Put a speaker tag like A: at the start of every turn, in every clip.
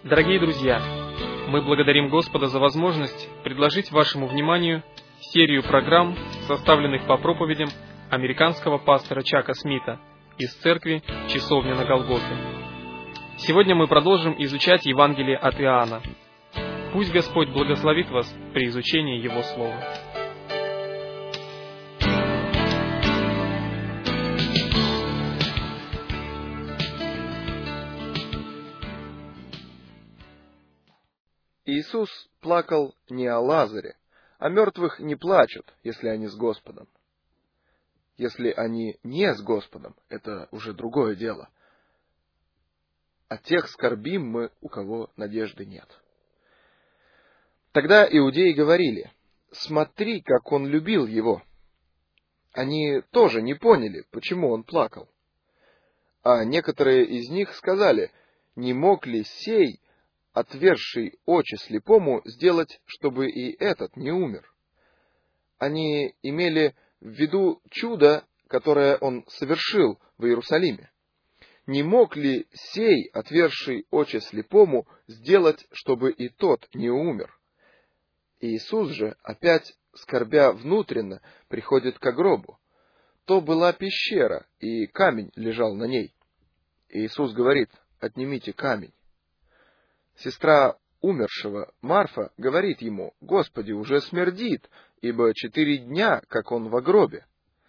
A: Дорогие друзья, мы благодарим Господа за возможность предложить вашему вниманию серию программ, составленных по проповедям американского пастора Чака Смита из церкви «Часовня на Голгофе». Сегодня мы продолжим изучать Евангелие от Иоанна. Пусть Господь благословит вас при изучении Его Слова.
B: Иисус плакал не о Лазаре, а мертвых не плачут, если они с Господом. Если они не с Господом, это уже другое дело. О тех скорбим мы, у кого надежды нет. Тогда иудеи говорили: «Смотри, как он любил его». Они тоже не поняли, почему он плакал. А некоторые из них сказали: «Не мог ли сей, отверзший очи слепому, сделать, чтобы и этот не умер?» Они имели в виду чудо, которое он совершил в Иерусалиме. Не мог ли сей, отверзший очи слепому, сделать, чтобы и тот не умер? Иисус же, опять скорбя внутренно, приходит к гробу. То была пещера, и камень лежал на ней. Иисус говорит: «Отнимите камень». Сестра умершего, Марфа, говорит ему: «Господи, уже смердит, ибо 4 дня, как он во гробе».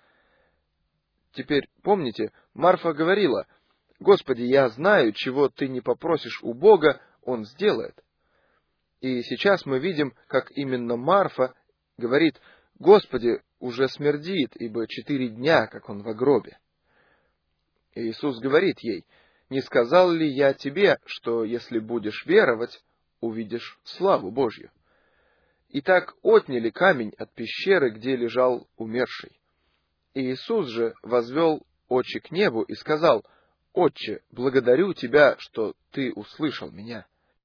B: Теперь, помните, Марфа говорила: «Господи, я знаю, чего ты не попросишь у Бога, он сделает». И сейчас мы видим, как именно Марфа говорит: «Господи, уже смердит, ибо 4 дня, как он во гробе». И Иисус говорит ей: «Не сказал ли я тебе, что если будешь веровать, увидишь славу Божью?» Итак, отняли камень от пещеры, где лежал умерший. И Иисус же возвел очи к небу и сказал: «Отче, благодарю Тебя, что Ты услышал меня.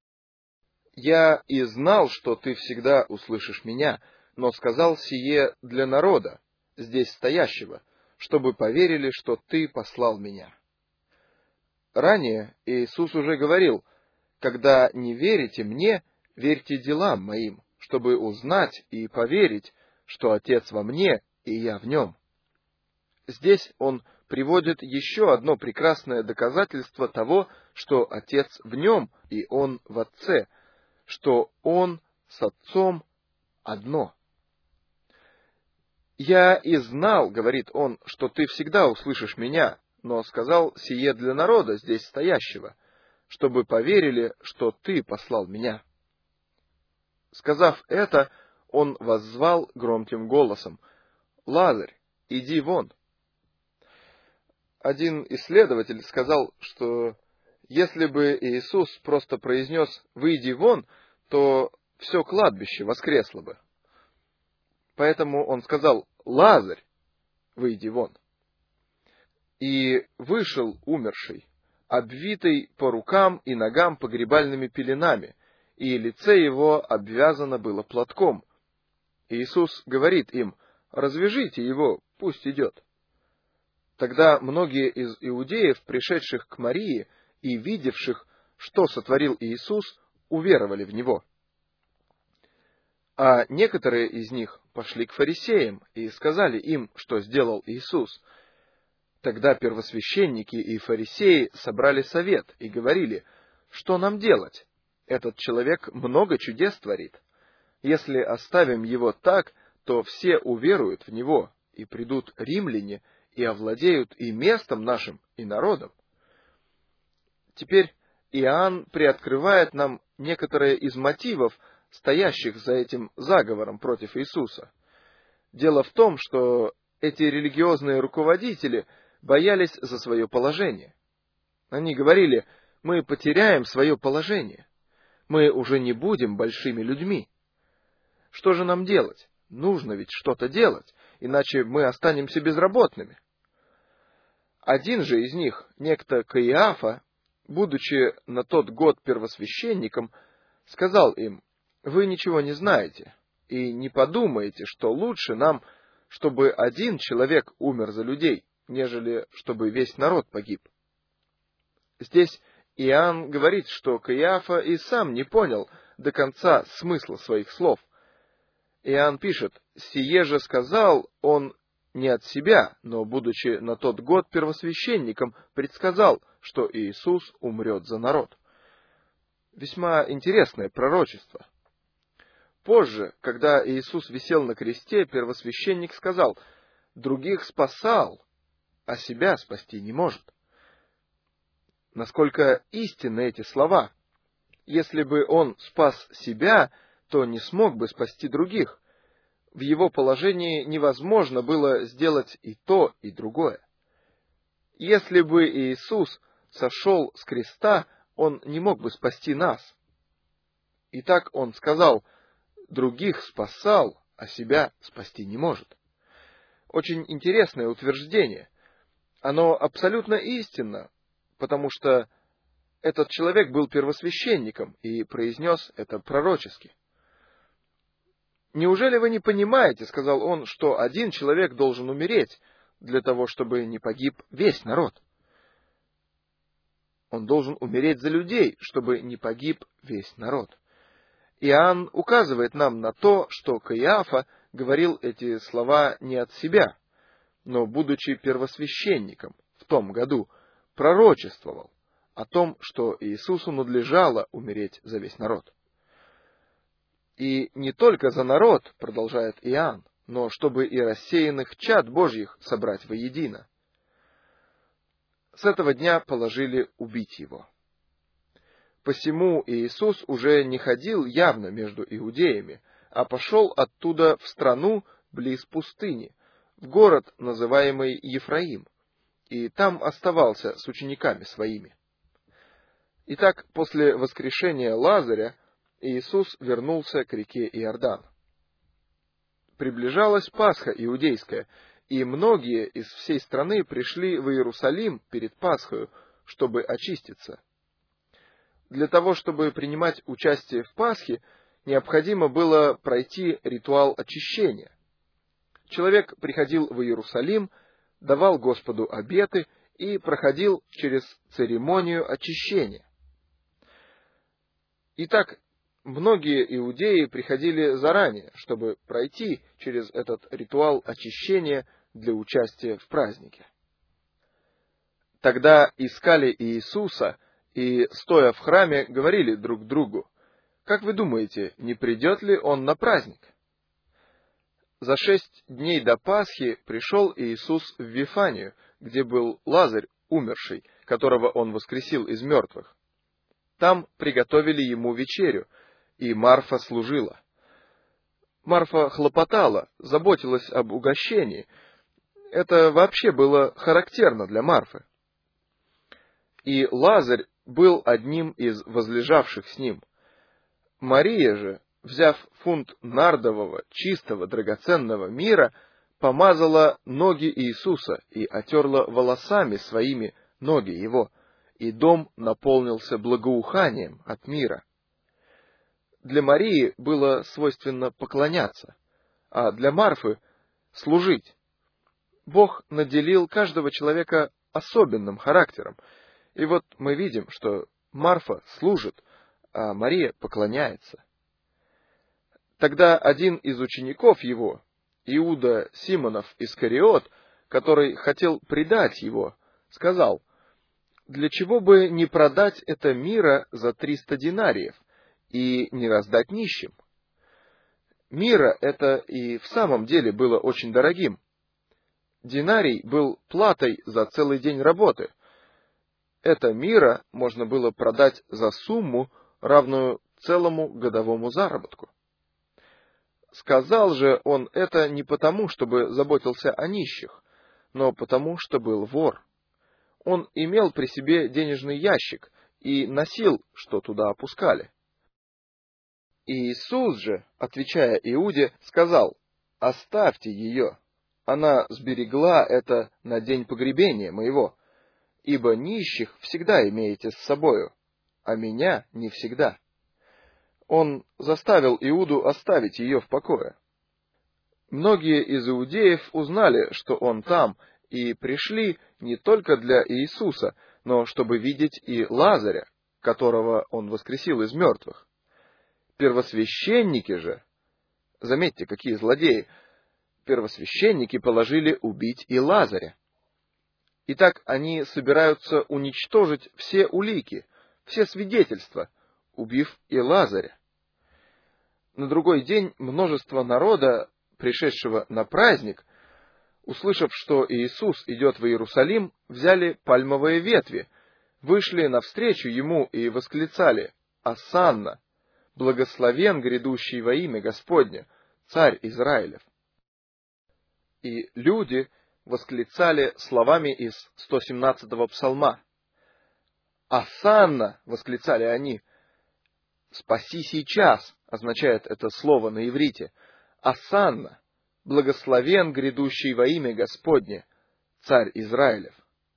B: Я и знал, что Ты всегда услышишь меня, но сказал сие для народа, здесь стоящего, чтобы поверили, что Ты послал меня». Ранее Иисус уже говорил: «Когда не верите мне, верьте делам моим, чтобы узнать и поверить, что Отец во мне, и я в нем». Здесь Он приводит еще одно прекрасное доказательство того, что Отец в нем, и Он в Отце, что Он с Отцом одно. «Я и знал, — говорит Он, — что ты всегда услышишь меня, но сказал сие для народа, здесь стоящего, чтобы поверили, что ты послал меня». Сказав это, Он воззвал громким голосом: «Лазарь, иди вон». Один исследователь сказал, что если бы Иисус просто произнес «выйди вон», то все кладбище воскресло бы. Поэтому Он сказал: «Лазарь, выйди вон». И вышел умерший, обвитый по рукам и ногам погребальными пеленами, и лице его обвязано было платком. Иисус говорит им: «Развяжите его, пусть идет». Тогда многие из иудеев, пришедших к Марии и видевших, что сотворил Иисус, уверовали в Него. А некоторые из них пошли к фарисеям и сказали им, что сделал Иисус. Тогда первосвященники и фарисеи собрали совет и говорили: «Что нам делать? Этот человек много чудес творит. Если оставим его так, то все уверуют в него, и придут римляне, и овладеют и местом нашим, и народом». Теперь Иоанн приоткрывает нам некоторые из мотивов, стоящих за этим заговором против Иисуса. Дело в том, что эти религиозные руководители боялись за свое положение. Они говорили: «Мы потеряем свое положение. Мы уже не будем большими людьми. Что же нам делать? Нужно ведь что-то делать, иначе мы останемся безработными». Один же из них, некто Каиафа, будучи на тот год первосвященником, сказал им: «Вы ничего не знаете, и не подумаете, что лучше нам, чтобы один человек умер за людей, нежели чтобы весь народ погиб». Здесь Иоанн говорит, что Каиафа и сам не понял до конца смысла своих слов. Иоанн пишет: «Сие же сказал он не от себя, но, будучи на тот год первосвященником, предсказал, что Иисус умрет за народ». Весьма интересное пророчество. Позже, когда Иисус висел на кресте, первосвященник сказал: «Других спасал, а себя спасти не может». Насколько истинны эти слова! Если бы он спас себя, то не смог бы спасти других. В его положении невозможно было сделать и то, и другое. Если бы Иисус сошел с креста, он не мог бы спасти нас. Итак, он сказал: «Других спасал, а себя спасти не может». Очень интересное утверждение. Оно абсолютно истинно, потому что этот человек был первосвященником и произнес это пророчески. «Неужели вы не понимаете, — сказал он, — что один человек должен умереть для того, чтобы не погиб весь народ? Он должен умереть за людей, чтобы не погиб весь народ». Иоанн указывает нам на то, что Каиафа говорил эти слова не от себя, но, будучи первосвященником в том году, пророчествовал о том, что Иисусу надлежало умереть за весь народ. «И не только за народ, — продолжает Иоанн, — но чтобы и рассеянных чад Божьих собрать воедино». С этого дня положили убить его. Посему Иисус уже не ходил явно между иудеями, а пошел оттуда в страну близ пустыни, в город, называемый Ефраим, и там оставался с учениками своими. Итак, после воскрешения Лазаря Иисус вернулся к реке Иордан. Приближалась Пасха иудейская, и многие из всей страны пришли в Иерусалим перед Пасхою, чтобы очиститься. Для того, чтобы принимать участие в Пасхе, необходимо было пройти ритуал очищения. Человек приходил в Иерусалим, давал Господу обеты и проходил через церемонию очищения. Итак, многие иудеи приходили заранее, чтобы пройти через этот ритуал очищения для участия в празднике. Тогда искали Иисуса и, стоя в храме, говорили друг другу: «Как вы думаете, не придет ли Он на праздник?» За 6 дней до Пасхи пришел Иисус в Вифанию, где был Лазарь, умерший, которого Он воскресил из мертвых. Там приготовили ему вечерю, и Марфа служила. Марфа хлопотала, заботилась об угощении. Это вообще было характерно для Марфы. И Лазарь был одним из возлежавших с ним. Мария же, взяв фунт нардового, чистого, драгоценного мира, помазала ноги Иисуса и отерла волосами своими ноги его, и дом наполнился благоуханием от мира. Для Марии было свойственно поклоняться, а для Марфы — служить. Бог наделил каждого человека особенным характером, и вот мы видим, что Марфа служит, а Мария поклоняется. Тогда один из учеников его, Иуда Симонов Искариот, который хотел предать его, сказал: «Для чего бы не продать это мира за 300 динариев и не раздать нищим?» Мира это и в самом деле было очень дорогим. Динарий был платой за целый день работы. Это мира можно было продать за сумму, равную целому годовому заработку. Сказал же он это не потому, чтобы заботился о нищих, но потому, что был вор. Он имел при себе денежный ящик и носил, что туда опускали. Иисус же, отвечая Иуде, сказал: «Оставьте ее, она сберегла это на день погребения моего, ибо нищих всегда имеете с собою, а меня не всегда». Он заставил Иуду оставить ее в покое. Многие из иудеев узнали, что он там, и пришли не только для Иисуса, но чтобы видеть и Лазаря, которого он воскресил из мертвых. Первосвященники же, заметьте, какие злодеи, первосвященники положили убить и Лазаря. Итак, они собираются уничтожить все улики, все свидетельства, убив и Лазаря. На другой день множество народа, пришедшего на праздник, услышав, что Иисус идет в Иерусалим, взяли пальмовые ветви, вышли навстречу Ему и восклицали: «Осанна! Благословен грядущий во имя Господне, Царь Израилев!» И люди восклицали словами из 117-го псалма. «Осанна!» — восклицали они. «Спаси сейчас!» — означает это слово на иврите. «Осанна! Благословен грядущий во имя Господне, Царь Израилев!»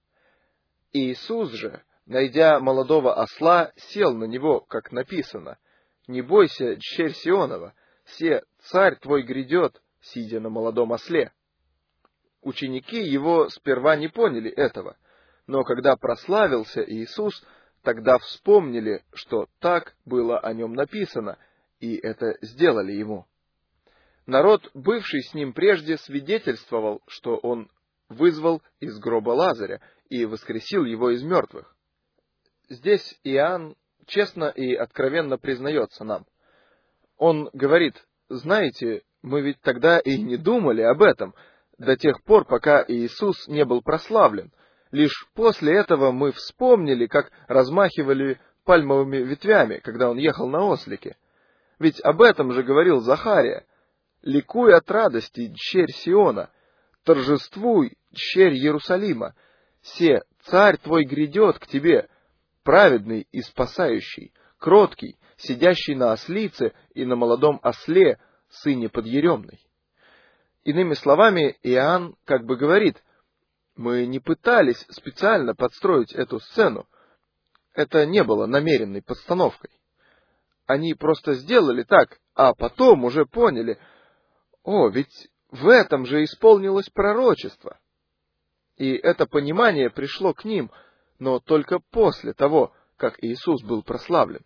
B: Иисус же, найдя молодого осла, сел на него, как написано: «Не бойся, дщерь Сионова, се царь твой грядет, сидя на молодом осле». Ученики его сперва не поняли этого, но когда прославился Иисус, тогда вспомнили, что так было о нем написано, и это сделали ему. Народ, бывший с ним прежде, свидетельствовал, что он вызвал из гроба Лазаря и воскресил его из мертвых. Здесь Иоанн честно и откровенно признается нам. Он говорит: знаете, мы ведь тогда и не думали об этом, до тех пор, пока Иисус не был прославлен. Лишь после этого мы вспомнили, как размахивали пальмовыми ветвями, когда он ехал на ослике. Ведь об этом же говорил Захария: «Ликуй от радости, дщерь Сиона, торжествуй, дщерь Иерусалима, се царь твой грядет к тебе, праведный и спасающий, кроткий, сидящий на ослице и на молодом осле, сыне подъеремной». Иными словами, Иоанн как бы говорит: мы не пытались специально подстроить эту сцену. Это не было намеренной подстановкой. Они просто сделали так, а потом уже поняли: о, ведь в этом же исполнилось пророчество. И это понимание пришло к ним, но только после того, как Иисус был прославлен.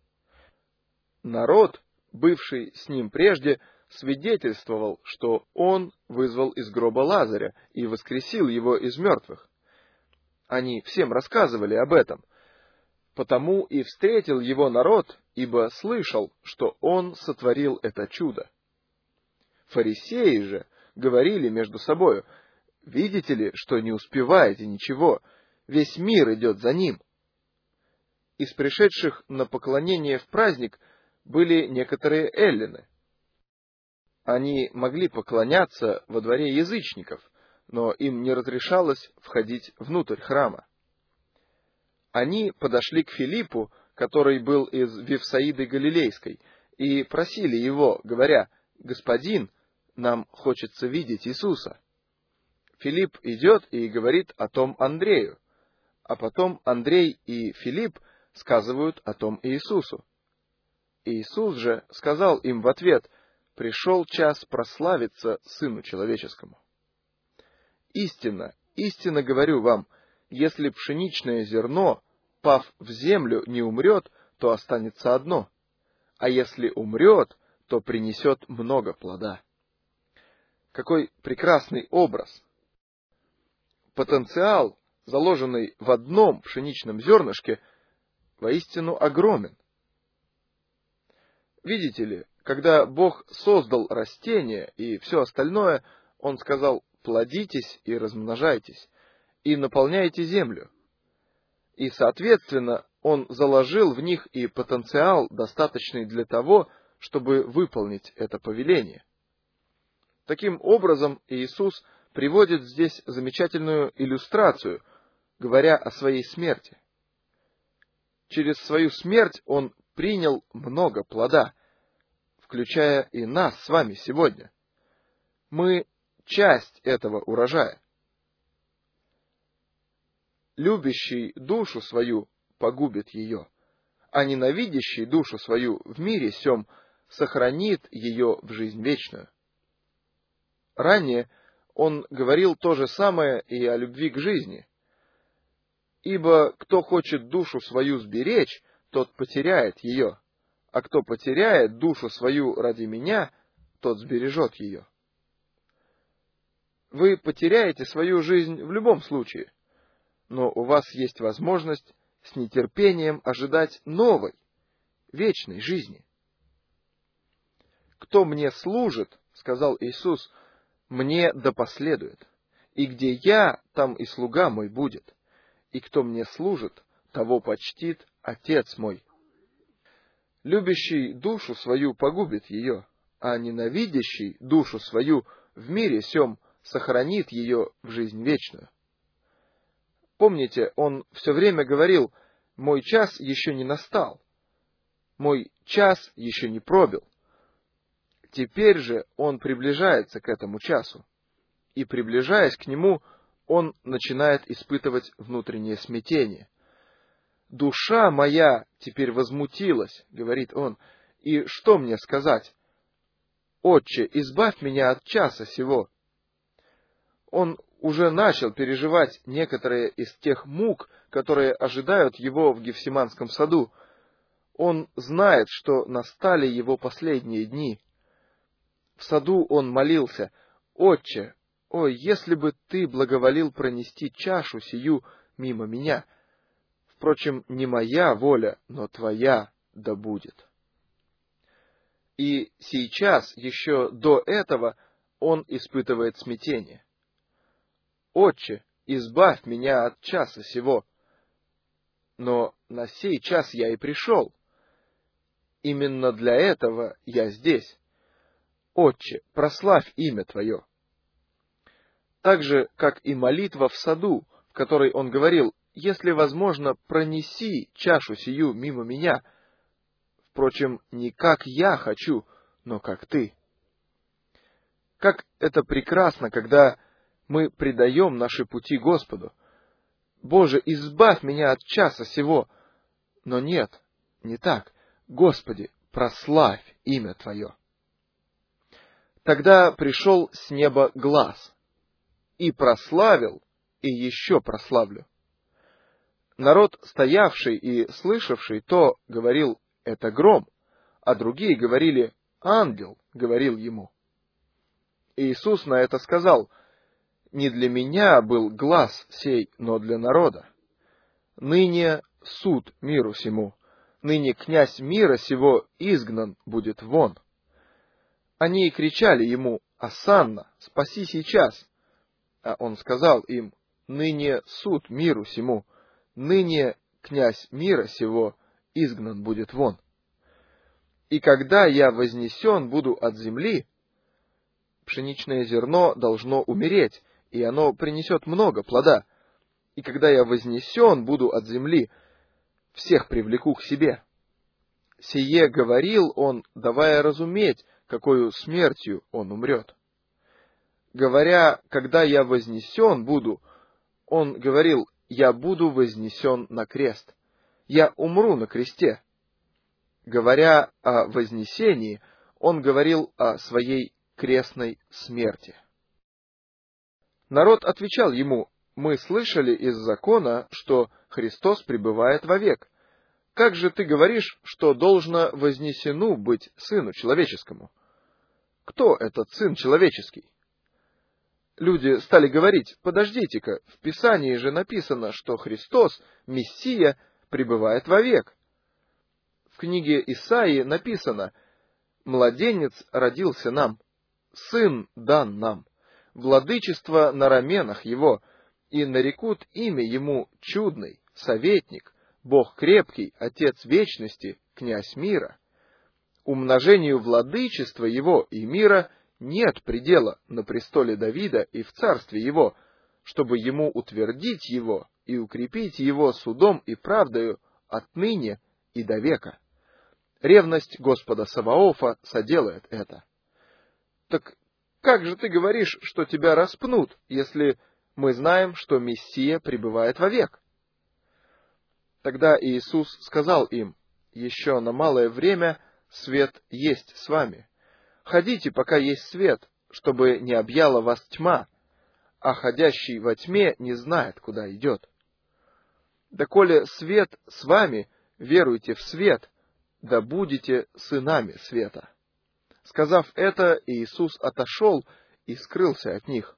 B: Народ, бывший с ним прежде, свидетельствовал, что он вызвал из гроба Лазаря и воскресил его из мертвых. Они всем рассказывали об этом. Потому и встретил его народ, ибо слышал, что он сотворил это чудо. Фарисеи же говорили между собою: видите ли, что не успеваете ничего, весь мир идет за ним. Из пришедших на поклонение в праздник были некоторые эллины. Они могли поклоняться во дворе язычников, но им не разрешалось входить внутрь храма. Они подошли к Филиппу, который был из Вифсаиды Галилейской, и просили его, говоря: «Господин, нам хочется видеть Иисуса». Филипп идет и говорит о том Андрею, а потом Андрей и Филипп сказывают о том Иисусу. Иисус же сказал им в ответ: «Пришел час прославиться Сыну Человеческому». Истинно, истинно говорю вам, если пшеничное зерно, пав в землю, не умрет, то останется одно, а если умрет, то принесет много плода. Какой прекрасный образ! Потенциал, заложенный в одном пшеничном зернышке, воистину огромен. Видите ли, когда Бог создал растения и все остальное, Он сказал: плодитесь и размножайтесь, и наполняйте землю. И, соответственно, Он заложил в них и потенциал, достаточный для того, чтобы выполнить это повеление. Таким образом, Иисус приводит здесь замечательную иллюстрацию, говоря о своей смерти. Через свою смерть Он принял много плода, включая и нас с вами сегодня. Мы часть этого урожая. Любящий душу свою погубит ее, а ненавидящий душу свою в мире сем сохранит ее в жизнь вечную. Ранее он говорил то же самое и о любви к жизни. Ибо кто хочет душу свою сберечь, тот потеряет ее, а кто потеряет душу свою ради меня, тот сбережет ее. Вы потеряете свою жизнь в любом случае, но у вас есть возможность с нетерпением ожидать новой, вечной жизни. «Кто мне служит, — сказал Иисус, — мне да последует, и где я, там и слуга мой будет, и кто мне служит, того почтит Отец мой. Любящий душу свою погубит ее, а ненавидящий душу свою в мире сем сохранит ее в жизнь вечную». Помните, он все время говорил: «Мой час еще не настал, мой час еще не пробил». Теперь же он приближается к этому часу, и, приближаясь к нему, он начинает испытывать внутреннее смятение. «Душа моя теперь возмутилась, — говорит он, — и что мне сказать? Отче, избавь меня от часа сего». Он уже начал переживать некоторые из тех мук, которые ожидают его в Гефсиманском саду. Он знает, что настали его последние дни. В саду он молился: «Отче, ой, если бы ты благоволил пронести чашу сию мимо меня. Впрочем, не моя воля, но твоя да будет». И сейчас, еще до этого, он испытывает смятение. «Отче, избавь меня от часа сего». Но на сей час я и пришел. Именно для этого я здесь. «Отче, прославь имя Твое». Так же, как и молитва в саду, в которой он говорил: «Если возможно, пронеси чашу сию мимо меня. Впрочем, не как я хочу, но как Ты». Как это прекрасно, когда мы предаем наши пути Господу. «Боже, избавь меня от часа сего». Но нет, не так. «Господи, прославь имя Твое». Тогда пришел с неба глас: «И прославил, и еще прославлю». Народ, стоявший и слышавший то, говорил: «Это гром», а другие говорили: «Ангел говорил ему». И Иисус на это сказал: «Не для меня был глас сей, но для народа. Ныне суд миру сему, ныне князь мира сего изгнан будет вон». Они кричали ему: «Осанна, спаси сейчас!» А он сказал им: «Ныне суд миру сему, ныне князь мира сего изгнан будет вон. И когда я вознесен буду от земли», пшеничное зерно должно умереть, и оно принесет много плода. «И когда я вознесен буду от земли, всех привлеку к себе». Сие говорил он, давая разуметь, какою смертью он умрет. Говоря: «Когда я вознесен буду», он говорил: «Я буду вознесен на крест, я умру на кресте». Говоря о вознесении, он говорил о своей крестной смерти. Народ отвечал ему: «Мы слышали из закона, что Христос пребывает вовек. Как же ты говоришь, что должно вознесену быть Сыну Человеческому? Кто этот Сын Человеческий?» Люди стали говорить: «Подождите-ка, в Писании же написано, что Христос, Мессия, пребывает вовек». В книге Исаии написано: «Младенец родился нам, сын дан нам, владычество на раменах его, и нарекут имя ему Чудный, Советник, Бог крепкий, Отец вечности, Князь мира. Умножению владычества его и мира нет предела на престоле Давида и в царстве его, чтобы ему утвердить его и укрепить его судом и правдою отныне и до века. Ревность Господа Саваофа соделает это». Так как же ты говоришь, что тебя распнут, если мы знаем, что Мессия пребывает вовек? Тогда Иисус сказал им: «Еще на малое время свет есть с вами. Ходите, пока есть свет, чтобы не объяла вас тьма, а ходящий во тьме не знает, куда идет». Доколе свет с вами, веруйте в свет, да будете сынами света». Сказав это, Иисус отошел и скрылся от них.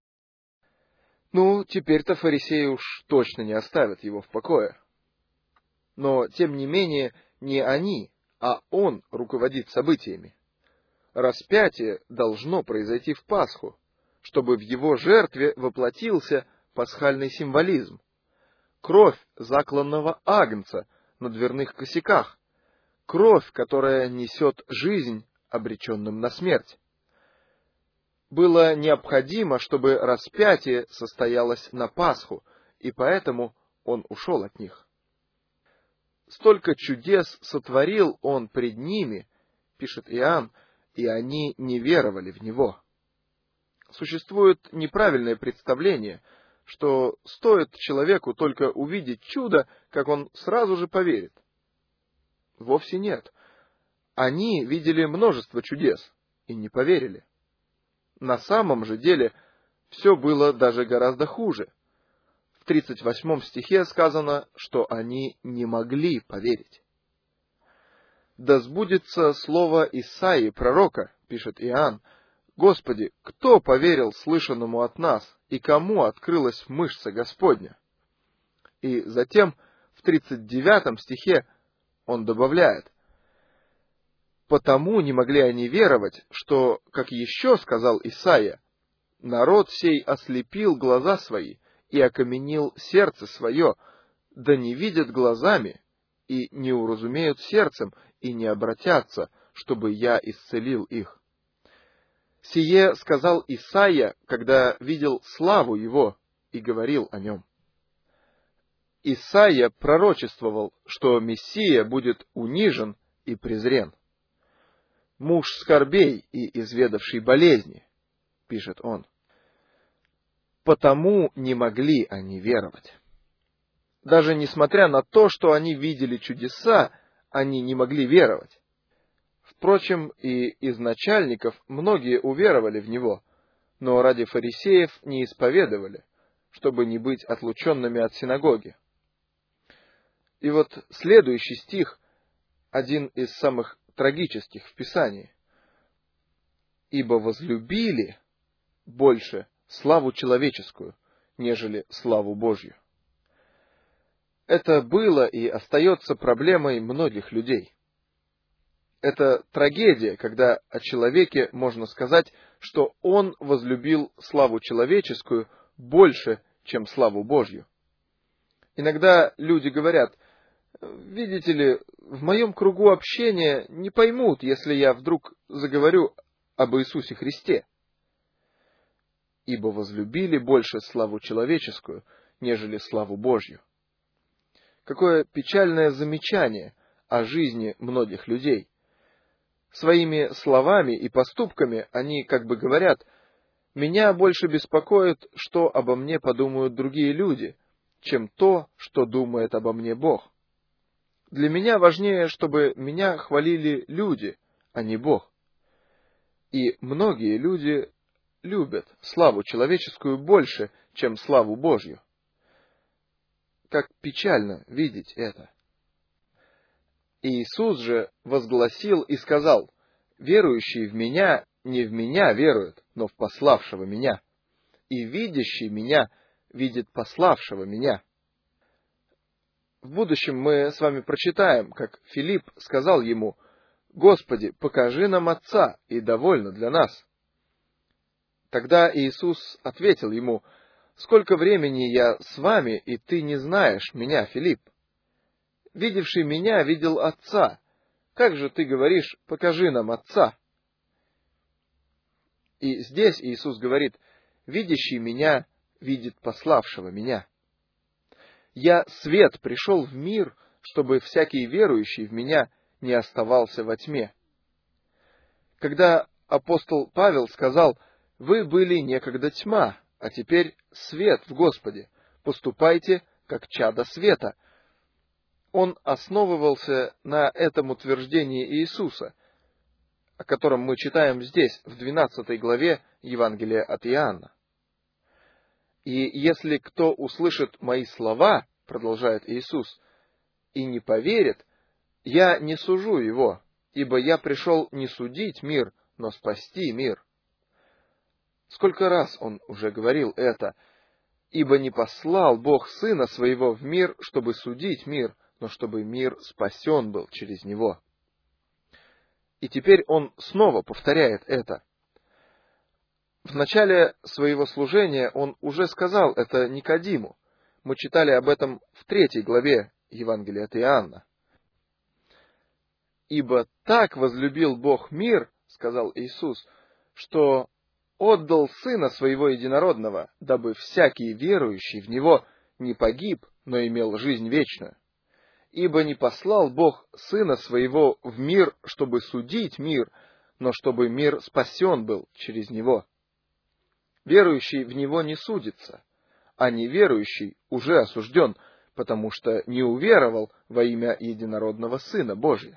B: Теперь-то фарисеи уж точно не оставят его в покое. Но, тем не менее, не они, а он руководит событиями. Распятие должно произойти в Пасху, чтобы в его жертве воплотился пасхальный символизм. Кровь закланного агнца на дверных косяках, кровь, которая несет жизнь обреченным на смерть. Было необходимо, чтобы распятие состоялось на Пасху, и поэтому он ушел от них. Столько чудес сотворил он пред ними, пишет Иоанн, и они не веровали в него. Существует неправильное представление, что стоит человеку только увидеть чудо, как он сразу же поверит. Вовсе нет. Они видели множество чудес и не поверили. На самом же деле все было даже гораздо хуже. В 38 стихе сказано, что они не могли поверить. «Да сбудется слово Исаии, пророка», пишет Иоанн, «Господи, кто поверил слышанному от нас, и кому открылась мышца Господня?» И затем в 39 стихе он добавляет: «Потому не могли они веровать, что, как еще сказал Исаия, народ сей ослепил глаза свои и окаменил сердце свое, да не видят глазами, и не уразумеют сердцем, и не обратятся, чтобы я исцелил их». Сие сказал Исаия, когда видел славу его и говорил о нем. Исаия пророчествовал, что Мессия будет унижен и презрен. «Муж скорбей и изведавший болезни», пишет он. Потому не могли они веровать. Даже несмотря на то, что они видели чудеса, они не могли веровать. Впрочем, и из начальников многие уверовали в него, но ради фарисеев не исповедовали, чтобы не быть отлученными от синагоги. И вот следующий стих, один из самых трагических в Писании. «Ибо возлюбили больше славу человеческую, нежели славу Божью». Это было и остается проблемой многих людей. Это трагедия, когда о человеке можно сказать, что он возлюбил славу человеческую больше, чем славу Божью. Иногда люди говорят: «Видите ли, в моем кругу общения не поймут, если я вдруг заговорю об Иисусе Христе». Ибо возлюбили больше славу человеческую, нежели славу Божью. Какое печальное замечание о жизни многих людей. Своими словами и поступками они как бы говорят: «Меня больше беспокоит, что обо мне подумают другие люди, чем то, что думает обо мне Бог. Для меня важнее, чтобы меня хвалили люди, а не Бог». И многие люди любят славу человеческую больше, чем славу Божью. Как печально видеть это. Иисус же возгласил и сказал: «Верующий в Меня не в Меня верует, но в пославшего Меня. И видящий Меня видит пославшего Меня». В будущем мы с вами прочитаем, как Филипп сказал ему: «Господи, покажи нам Отца, и довольно для нас». Тогда Иисус ответил ему: «Сколько времени я с вами, и ты не знаешь Меня, Филипп? Видевший Меня видел Отца. Как же ты говоришь: покажи нам Отца?» И здесь Иисус говорит: «Видящий Меня видит пославшего Меня. Я свет пришел в мир, чтобы всякий верующий в Меня не оставался во тьме». Когда апостол Павел сказал: «Вы были некогда тьма, а теперь свет в Господе, поступайте, как чада света», он основывался на этом утверждении Иисуса, о котором мы читаем здесь, в 12 главе Евангелия от Иоанна. «И если кто услышит мои слова, продолжает Иисус, и не поверит, я не сужу его, ибо я пришел не судить мир, но спасти мир. Сколько раз он уже говорил это, ибо не послал Бог Сына Своего в мир, чтобы судить мир, но чтобы мир спасен был через Него. И теперь он снова повторяет это. В начале своего служения он уже сказал это Никодиму. Мы читали об этом в 3 главе Евангелия от Иоанна. «Ибо так возлюбил Бог мир, — сказал Иисус, — что отдал Сына Своего Единородного, дабы всякий верующий в Него не погиб, но имел жизнь вечную. Ибо не послал Бог Сына Своего в мир, чтобы судить мир, но чтобы мир спасен был через Него. Верующий в Него не судится, а неверующий уже осужден, потому что не уверовал во имя Единородного Сына Божия.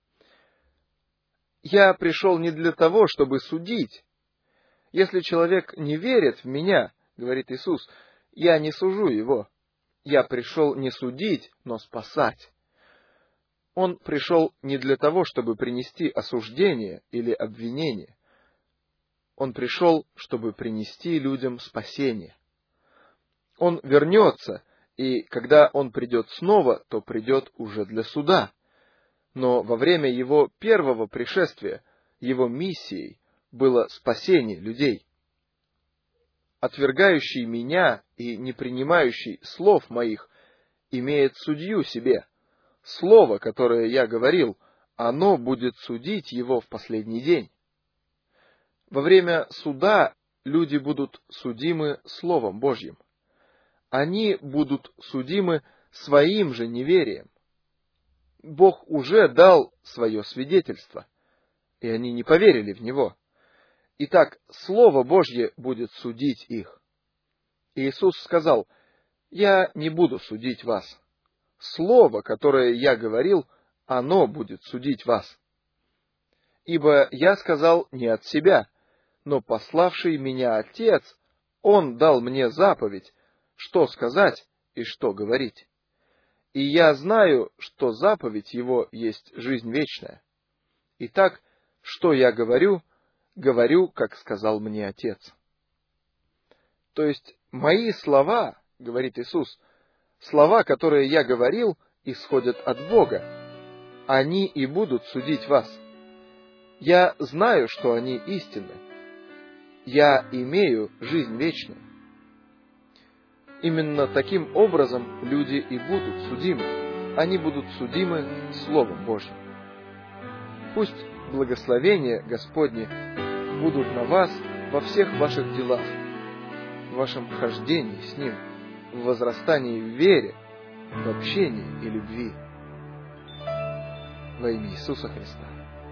B: Я пришел не для того, чтобы судить. Если человек не верит в Меня, — говорит Иисус, — я не сужу его. Я пришел не судить, но спасать. Он пришел не для того, чтобы принести осуждение или обвинение. Он пришел, чтобы принести людям спасение. Он вернется, и когда Он придет снова, то придет уже для суда. Но во время Его первого пришествия, Его миссией было спасение людей. Отвергающий Меня и не принимающий слов Моих имеет судью себе. Слово, которое я говорил, оно будет судить его в последний день. Во время суда люди будут судимы Словом Божьим. Они будут судимы своим же неверием. Бог уже дал свое свидетельство, и они не поверили в него. Итак, Слово Божье будет судить их. Иисус сказал: «Я не буду судить вас. Слово, которое я говорил, оно будет судить вас. Ибо я сказал не от себя, но пославший меня Отец, Он дал мне заповедь, что сказать и что говорить. И я знаю, что заповедь Его есть жизнь вечная. Итак, что я говорю, говорю, как сказал мне Отец». То есть, мои слова, говорит Иисус, слова, которые я говорил, исходят от Бога. Они и будут судить вас. Я знаю, что они истинны. Я имею жизнь вечную. Именно таким образом люди и будут судимы. Они будут судимы Словом Божьим. Пусть благословения Господни будут на вас во всех ваших делах, в вашем хождении с Ним, в возрастании в вере, в общении и любви. Во имя Иисуса Христа.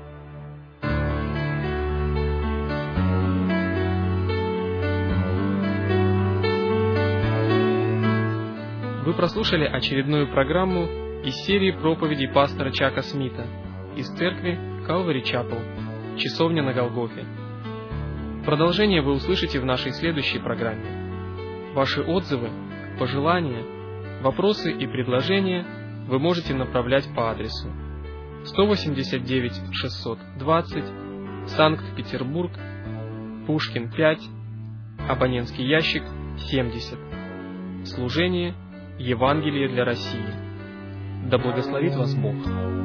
A: Вы прослушали очередную программу из серии проповедей пастора Чака Смита из церкви Calvary Chapel, Часовня на Голгофе. Продолжение вы услышите в нашей следующей программе. Ваши отзывы, пожелания, вопросы и предложения вы можете направлять по адресу 189 620, Санкт-Петербург, Пушкин 5, абонентский ящик 70. Служение Евангелие для России. Да благословит вас Бог.